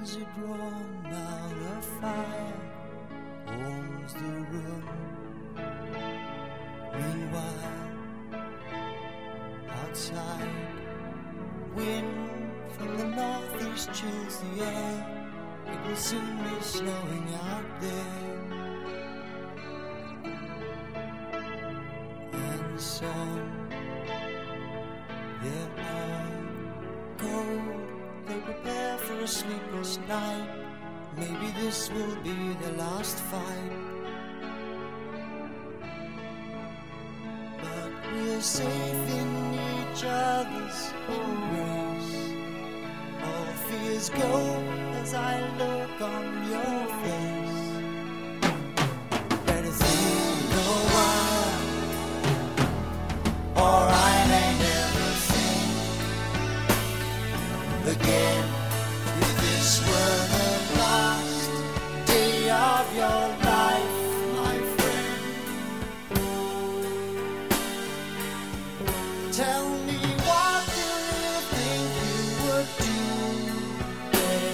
curtains are drawn, now the fire warms the room. Meanwhile, outside, wind from the northeast chills the air. It will soon be snowing out there. And some, there are cold, they prepare for a sleepless night. Maybe this will be the last fight. But we're safe in each other's embrace. All fears go as I look on your face. Better think a while, or I may never think again. If this were the last day of your life, my friend, tell me, what do you think you would do then?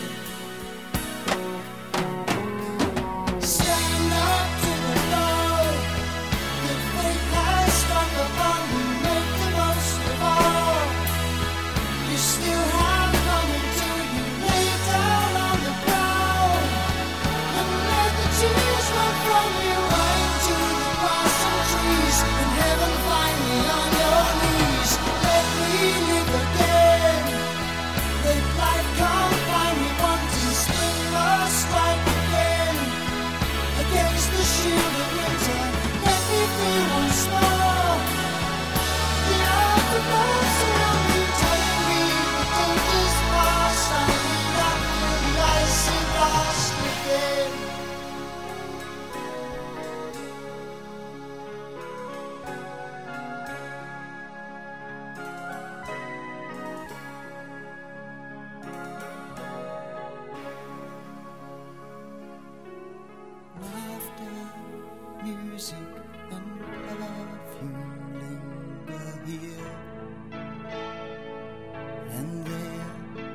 Stand up to the blow that fate has struck upon you. Make the most of all you still have coming to you. Lay down on the ground and let the tears run from you. Right to the blossom trees and heaven find me on your knees. Let me live again. Let life come find me wanting. Spring must strike again against the shield of winter. Let me feel once more the aftermath around me, telling me the danger's past. I need not feel the icy blast again. Laughter, music, and perfume linger here and there,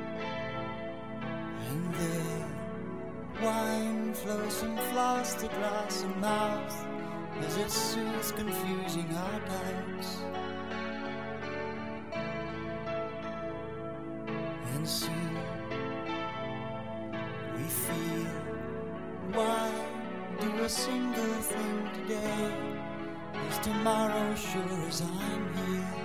and there. Wine flows from flask to glass and mouth as it soothes confusing our doubts. And soon we feel, why do a single thing today? Is tomorrow sure as I'm here?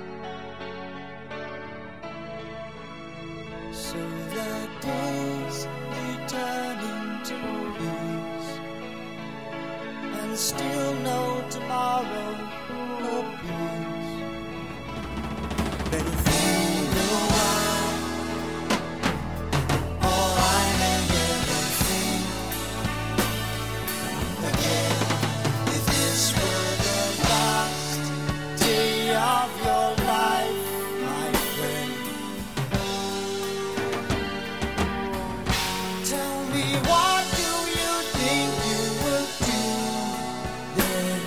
So the days they turn into years, and still no tomorrow appears. Better think a while, or I may never think again. If this were the last day of your life, my friend, tell me, what do you think you would do then?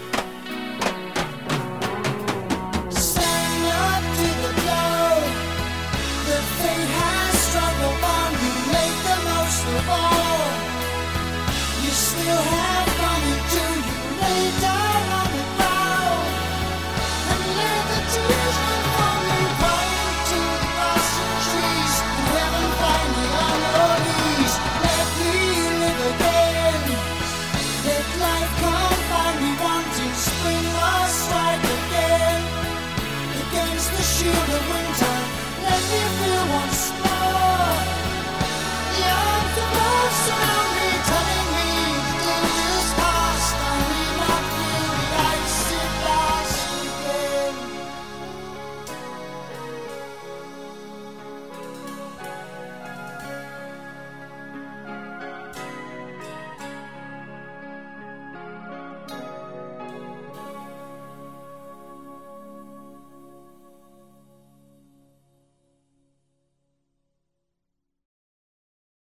Stand up to the blow that fate has struck upon you. Make the most of all you still have coming to you. Lay down on the ground and let the tears run from you. Crying to the blossom trees and heaven find me on your knees. Let me live again. Let life come find me wanting. Spring must strike again against the shield of winter.